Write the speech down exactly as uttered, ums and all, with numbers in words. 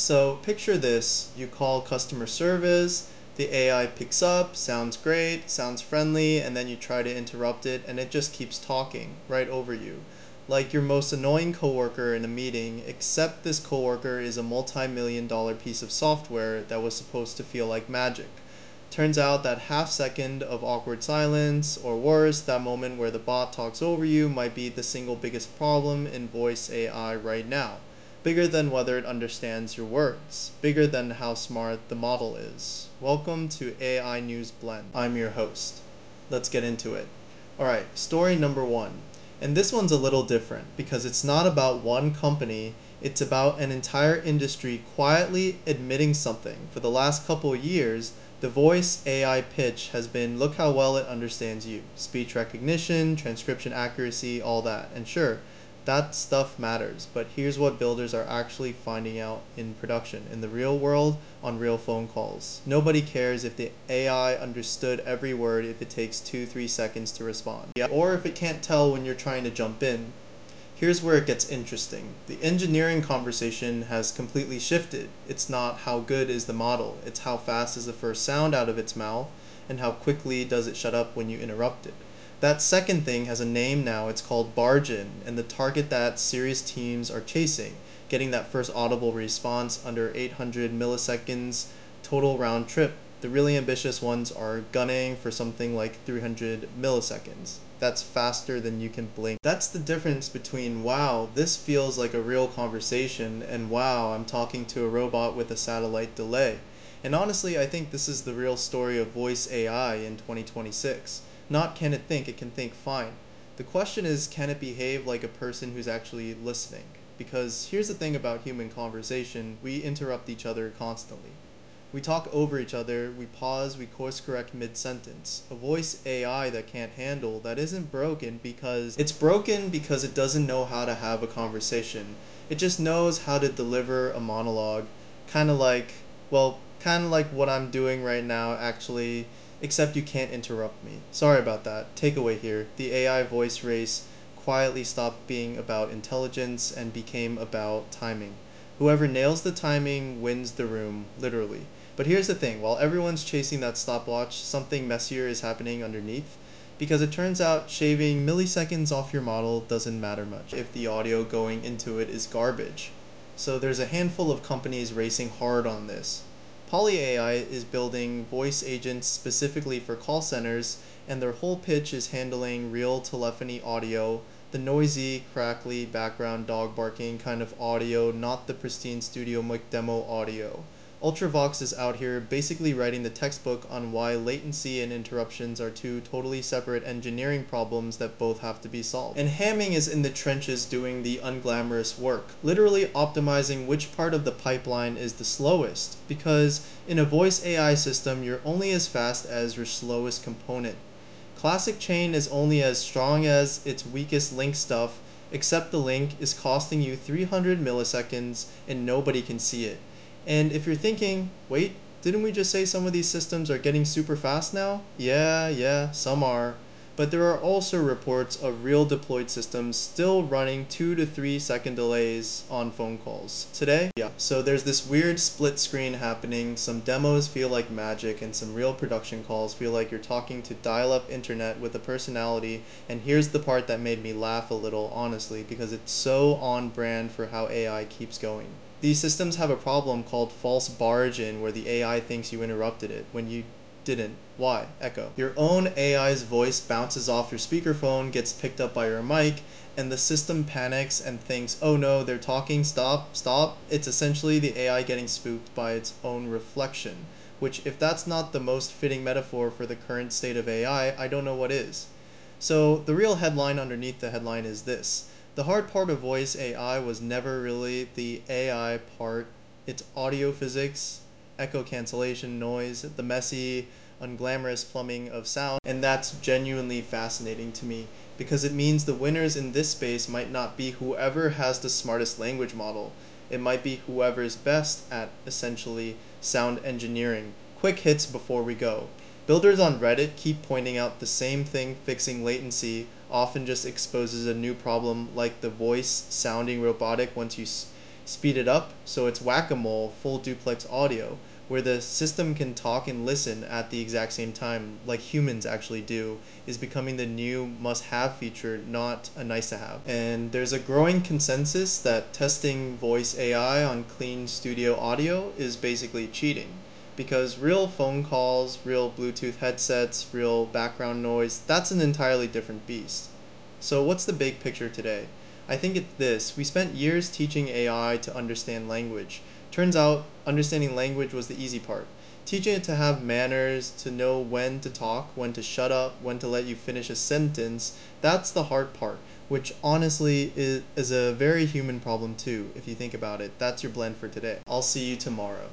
So picture this, you call customer service, the A I picks up, sounds great, sounds friendly, and then you try to interrupt it and it just keeps talking right over you. Like your most annoying coworker in a meeting, except this coworker is a multi-million dollar piece of software that was supposed to feel like magic. Turns out that half second of awkward silence, or worse, that moment where the bot talks over you, might be the single biggest problem in voice A I right now. Bigger than whether it understands your words. Bigger than how smart the model is. Welcome to A I News Blend. I'm your host. Let's get into it. Alright, story number one. And this one's a little different because it's not about one company, it's about an entire industry quietly admitting something. For the last couple of years, the voice A I pitch has been, look how well it understands you. Speech recognition, transcription accuracy, all that. And sure, that stuff matters, but here's what builders are actually finding out in production, in the real world, on real phone calls. Nobody cares if the A I understood every word if it takes two, three seconds to respond. Yeah. Or if it can't tell when you're trying to jump in. Here's where it gets interesting. The engineering conversation has completely shifted. It's not how good is the model, it's how fast is the first sound out of its mouth, and how quickly does it shut up when you interrupt it. That second thing has a name now, it's called bargain, and the target that serious teams are chasing, getting that first audible response under eight hundred milliseconds total round trip. The really ambitious ones are gunning for something like three hundred milliseconds. That's faster than you can blink. That's the difference between, wow, this feels like a real conversation, and wow, I'm talking to a robot with a satellite delay. And honestly, I think this is the real story of voice A I in twenty twenty-six. Not can it think, it can think fine. The question is, can it behave like a person who's actually listening? Because here's the thing about human conversation, we interrupt each other constantly. We talk over each other, we pause, we course correct mid-sentence. A voice A I that can't handle, that isn't broken because it's broken because it doesn't know how to have a conversation. It just knows how to deliver a monologue, kind of like, well, kind of like what I'm doing right now actually, except you can't interrupt me. Sorry about that. Takeaway here. The A I voice race quietly stopped being about intelligence and became about timing. Whoever nails the timing wins the room, literally. But here's the thing, while everyone's chasing that stopwatch, something messier is happening underneath, because it turns out shaving milliseconds off your model doesn't matter much if the audio going into it is garbage. So there's a handful of companies racing hard on this. Poly A I is building voice agents specifically for call centers, and their whole pitch is handling real telephony audio, the noisy, crackly background dog barking kind of audio, not the pristine studio mic demo audio. Ultravox is out here basically writing the textbook on why latency and interruptions are two totally separate engineering problems that both have to be solved. And Hamming is in the trenches doing the unglamorous work, literally optimizing which part of the pipeline is the slowest, because in a voice A I system, you're only as fast as your slowest component. Classic chain is only as strong as its weakest link stuff, except the link is costing you three hundred milliseconds and nobody can see it. And if you're thinking, wait, didn't we just say some of these systems are getting super fast now? Yeah, yeah, some are. But there are also reports of real deployed systems still running two to three second delays on phone calls. Today, yeah. So there's this weird split screen happening. Some demos feel like magic and some real production calls feel like you're talking to dial-up internet with a personality. And here's the part that made me laugh a little, honestly, because it's so on brand for how A I keeps going. These systems have a problem called false bargain, where the A I thinks you interrupted it when you didn't. Why? Echo. Your own A I's voice bounces off your speakerphone, gets picked up by your mic, and the system panics and thinks, oh no, they're talking, stop, stop. It's essentially the A I getting spooked by its own reflection, which if that's not the most fitting metaphor for the current state of A I, I don't know what is. So the real headline underneath the headline is this. The hard part of voice A I was never really the A I part. It's audio physics, echo cancellation, noise, the messy, unglamorous plumbing of sound, and that's genuinely fascinating to me because it means the winners in this space might not be whoever has the smartest language model. It might be whoever is best at, essentially, sound engineering. Quick hits before we go. Builders on Reddit keep pointing out the same thing. Fixing latency often just exposes a new problem, like the voice sounding robotic once you Speed it up so it's whack-a-mole full duplex audio, where the system can talk and listen at the exact same time like humans actually do, is becoming the new must-have feature, not a nice-to-have. And there's a growing consensus that testing voice A I on clean studio audio is basically cheating, because real phone calls, real Bluetooth headsets, real background noise, that's an entirely different beast. So what's the big picture today? I think it's this: we spent years teaching A I to understand language. Turns out understanding language was the easy part. Teaching it to have manners, to know when to talk, when to shut up, when to let you finish a sentence, that's the hard part, which honestly is, is a very human problem too, if you think about it. That's your blend for today. I'll see you tomorrow.